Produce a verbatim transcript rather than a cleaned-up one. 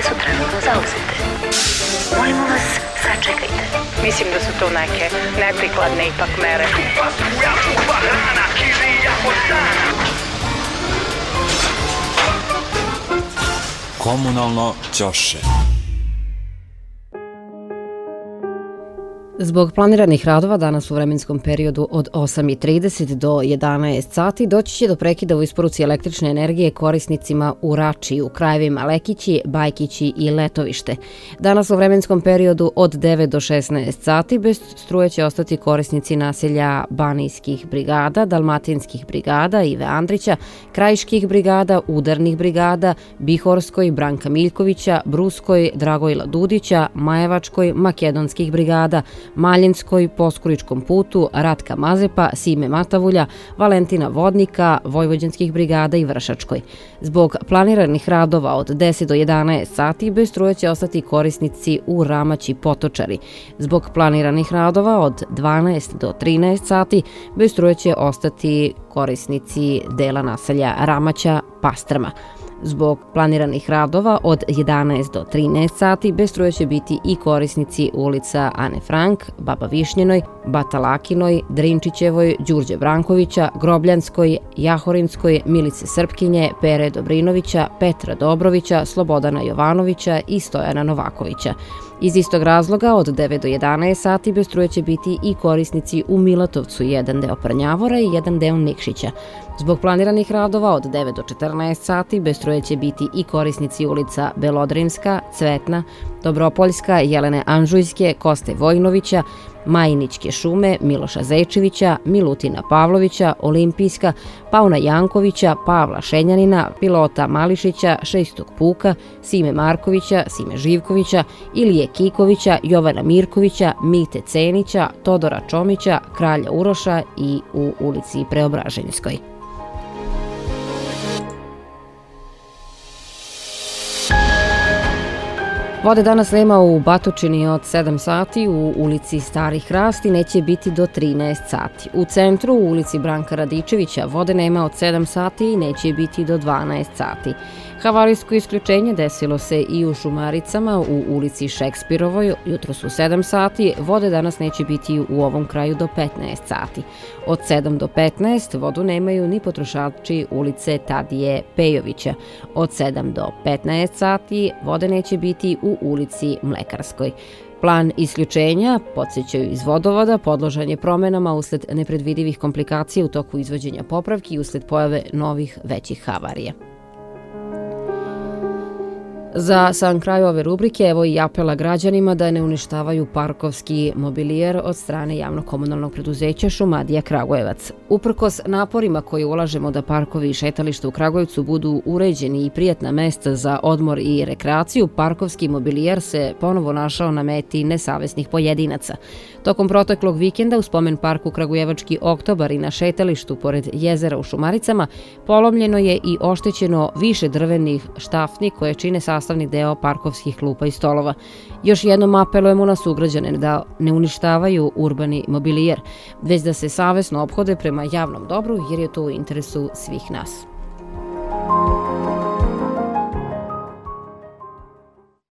su trenutno zauzete. Molimo vas, sačekajte. Mislim da su to neke neprikladne ipak mere. Komunalno ćoše. Zbog planiranih radova danas u vremenskom periodu od osam i trideset do jedanaest sati doći će do prekida u isporuci električne energije korisnicima u Rači, u krajevima Lekići, Bajkići i Letovište. Danas u vremenskom periodu od devet do šesnaest sati bez struje će ostati korisnici naselja Banijskih brigada, Dalmatinskih brigada, Ive Andrića, Krajiških brigada, Udarnih brigada, Bihorskoj, Branka Miljkovića, Bruskoj, Dragojla Dudića, Majevačkoj, Makedonskih brigada, Maljinskoj, Poskuričkom putu, Ratka Mazepa, Sime Matavulja, Valentina Vodnika, Vojvođanskih brigada i Vršačkoj. Zbog planiranih radova od deset do jedanaest sati bez struje će ostati korisnici u Ramaći Potočari. Zbog planiranih radova od dvanaest do trinaest sati bez struje će ostati korisnici dela naselja Ramaća Pastrama. Zbog planiranih radova od jedanaest do trinaest sati bez struje će biti i korisnici ulica Ane Frank, Baba Višnjenoj, Batalakinoj, Drinčićevoj, Đurđe Brankovića, Grobljanskoj, Jahorinskoj, Milice Srpkinje, Pere Dobrinovića, Petra Dobrovića, Slobodana Jovanovića i Stojana Novakovića. Iz istog razloga od devet do jedanaest sati bez struje će biti i korisnici u Milatovcu, jedan deo Prnjavora i jedan deo Nikšića. Zbog planiranih radova od devet do četrnaest sati bez struje će biti i korisnici ulica Belodrinska, Cvetna, Dobropoljska, Jelene Anžujske, Koste Vojnovića, Majnićke šume, Miloša Zečevića, Milutina Pavlovića, Olimpijska, Pauna Jankovića, Pavla Šenjanina, Pilota Mališića, Šestog Puka, Sime Markovića, Sime Živkovića, Ilije Kikovića, Jovana Mirkovića, Mite Cenića, Todora Čomića, Kralja Uroša i u ulici Preobraženjskoj. Vode danas nema u Batočini od sedam sati, u ulici Stari Hrast i neće biti do trinaest sati. U centru, u ulici Branka Radičevića, vode nema od sedam sati i neće biti do dvanaest sati. Havarijsko isključenje desilo se i u Šumaricama, u ulici Šekspirovoj, jutros u sedam sati, vode danas neće biti u ovom kraju do petnaest sati. Od sedam do petnaest vodu nemaju ni potrošači ulice Tadije Pejovića. Od sedam do petnaest sati vode neće biti u ulici Mlekarskoj. Plan isključenja, podsjećaju iz vodovoda, podložan je promenama usled nepredvidivih komplikacija u toku izvođenja popravki i usled pojave novih većih havarija. Za sam kraj ove rubrike evo i apela građanima da ne uništavaju parkovski mobilijer od strane javno-komunalnog preduzeća Šumadija Kragujevac. Uprkos naporima koje ulažemo da parkovi i šetališta u Kragujevcu budu uređeni i prijatna mesta za odmor i rekreaciju, parkovski mobilijer se ponovo našao na meti nesavesnih pojedinaca. Tokom proteklog vikenda u spomen parku Kragujevački oktobar i na šetalištu pored jezera u Šumaricama polomljeno je i oštećeno više drvenih štafni koje čine sastavni deo parkovskih klupa i stolova. Još jednom apelujemo na sugrađane da ne uništavaju urbani mobilijer, već da se savesno ophode prema javnom dobru jer je to u interesu svih nas.